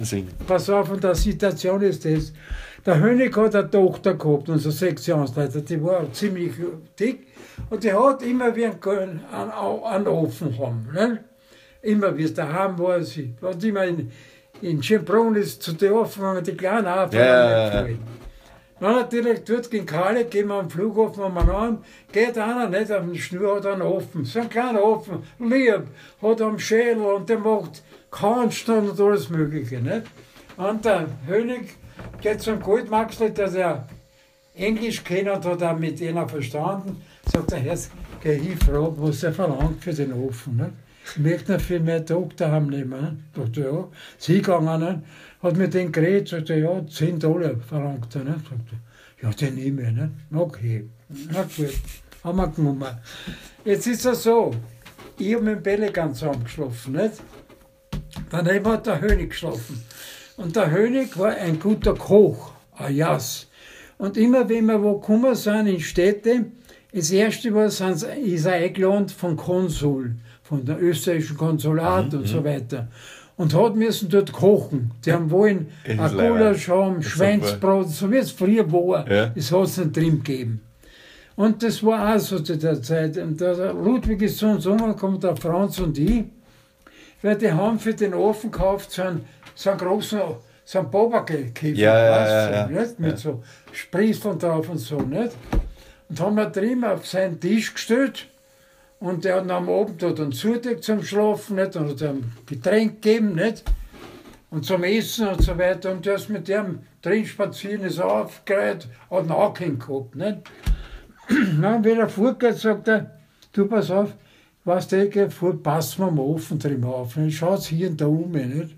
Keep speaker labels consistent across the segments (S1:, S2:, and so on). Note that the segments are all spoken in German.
S1: Pass auf, und der Situation ist das. Der Hönig hat eine Tochter gehabt, unser Sektionsleiter, die war ziemlich dick und die hat immer wie einen Ofen haben. Ne? Immer wie es daheim war, sie hat immer in Schönbrunn ist zu den Ofen, wenn die kleinen Aufgaben Dann hat direkt dort gegen Kalle, gehen wir am Flughafen an, geht einer nicht auf den Schnur, hat einen Ofen, so ein kleiner Ofen, lieb, hat einen Schädel und der macht Kahnstand und alles Mögliche. Nicht? Und der Hönig geht zum Goldmaxler, dass er Englisch kennt und hat auch mit denen verstanden, sagt er, Herr, geh hin, frag, was er verlangt für den Ofen. Nicht? Ich möchte noch viel mehr Tag daheim nehmen. Ich dachte, ja, sie gegangen, hat mit denen geredet, sagte, ja, $10 verlangt er. Nicht? Sagte, ja, den nehme ich. Nicht? Okay, na gut, haben wir genommen. Jetzt ist es so, ich habe mit dem Pelikan zusammengeschlafen. Nicht? Daneben hat der Hönig geschlafen. Und der Hönig war ein guter Koch, ein Jas. Und immer, wenn wir wo gekommen sind in Städte, das erste war, ist er eingeladen vom Konsul, von der österreichischen Konsulat und so weiter. Und hat müssen dort kochen. Die haben wollen ein Gulasch haben, Schweinsbrot, so wie es früher war. Ja. Das hat es nicht drin gegeben. Und das war auch so zu der Zeit. Und der Ludwig ist zu uns umgekommen, der Franz und ich, weil die haben für den Ofen gekauft so einen großen, so einen Bobagelkäfer, mit so Sprießeln drauf und so, nicht? Und haben wir drin auf seinen Tisch gestellt und der hat am Abend dann zudeckt zum Schlafen, nicht? Und hat ihm Getränk gegeben, nicht? Und zum Essen und so weiter. Und der ist mit dem drin spazieren, ist aufgereiht, hat einen Angehängt gehabt, nicht? Dann, wenn er vorgeht, sagt er, du pass auf, weißt du, passen wir am Ofen drin auf. Dann schaut hier und da um, nicht?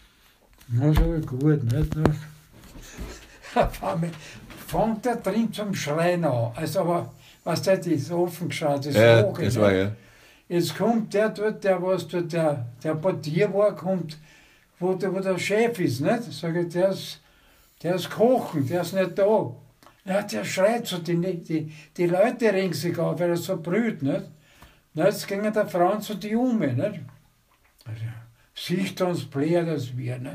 S1: Na, so gut, nicht? Auf einmal fängt er drin zum Schreien an. Also, aber, was der ist offen geschaut, das Auge, das war, ja. Jetzt kommt der dort, der Portier war, kommt, wo der Chef ist, nicht? Sag ich, der ist kochen, der ist nicht da. Ja, der schreit so, die Leute ringen sich auf, weil er so brüht, nicht? Na, jetzt gingen der Franz und die nicht? Also, sicht uns bläht das wir, nicht?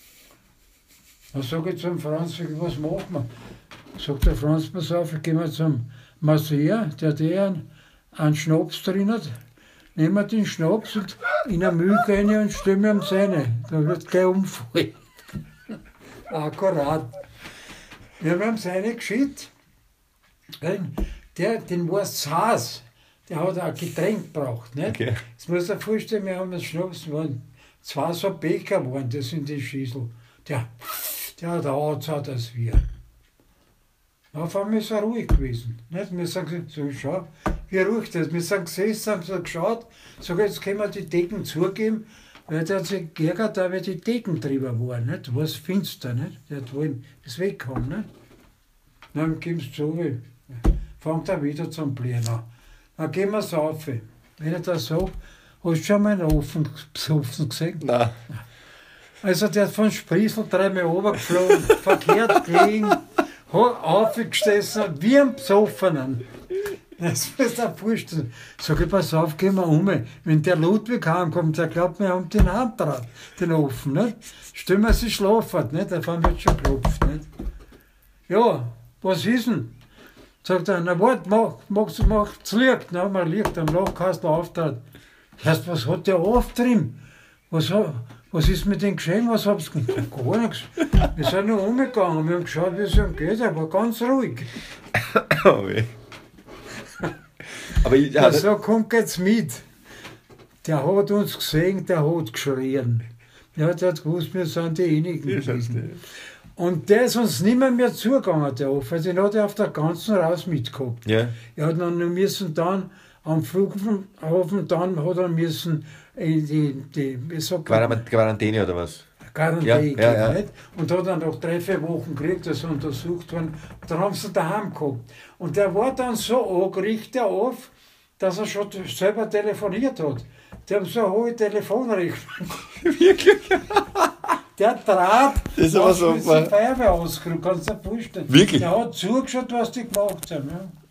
S1: Dann sage ich zum Franz, was machen wir? Sagt der Franz, pass auf, gehen wir zum Masseur, der einen Schnaps drin hat. Nehmen wir den Schnaps und in eine Milch rein und stellen wir ihm seine. Da wird gleich umfallen. Akkurat. Wir haben ihm seine geschickt. Den war es Saas. Der hat ein Getränk gebraucht. Nicht? Okay. Jetzt muss er vorstellen, wir haben das Schnaps, waren 2 so Becher waren das in die Schüssel. Der hat angezahlt als wir. Auf einmal ist er ruhig gewesen. Nicht? Wir sagen, so, schau, wie ruhig das. Wir sind gesessen, haben so geschaut, sagen, jetzt können wir die Decken zugeben, weil der hat sich geärgert, weil die Decken drüber waren. Nicht? Da war es finster. Nicht? Der hat wollen das weghaben. Nicht? Dann geben sie zu, fängt er wieder zum Blähen an. Dann gehen wir es rauf. Wenn ich das sage, hast du schon mal einen Ofen besoffen gesehen? Nein. Also der hat von Sprießel 3-mal runtergeflogen, verkehrt gelegen, aufgestessen, wie ein Besoffenen. Das muss er vorstellen. Sag ich, pass auf, gehen wir um. Wenn der Ludwig heimkommt, der glaubt, wir haben den Antrag, den Ofen. Nicht? Stellen wir sie schlafen, nicht? Der Fall wird schon geklopft. Nicht? Ja, was ist denn? Sagt er, na warte, macht's Licht. Na, mal Licht am Lochkastel auftrat. Heißt, was hat der aufgetrieben? Was ist mit dem geschehen? Was hab's gemacht? Gar nichts. Wir sind nur umgegangen, wir haben geschaut, wie es ihm geht. Er war ganz ruhig.
S2: Oh, aber
S1: so kommt jetzt mit. Der hat uns gesehen, der hat geschrien. Der hat gewusst, wir sind diejenigen gewesen. Und der ist uns nicht mehr zugegangen, der Ofen. Den hat er auf der ganzen Raus mitgehabt. Ja. Er hat dann müssen dann am Flughafen, dann hat er müssen
S2: Quarantäne oder was?
S1: Quarantäne, ja. Nicht? Und hat dann nach 3-4 Wochen gekriegt, dass er untersucht worden. Dann haben sie ihn daheim gehabt. Und der war dann so angerichtet auf, dass er schon selber telefoniert hat. Die haben so eine hohe Telefonrechnung.
S2: Wirklich?
S1: Der Draht,
S2: das ist aber so.
S1: Die Feuerwehr ausgerückt, kannst du dir vorstellen.
S2: Wirklich?
S1: Der hat zugeschaut, was die gemacht haben. Ja.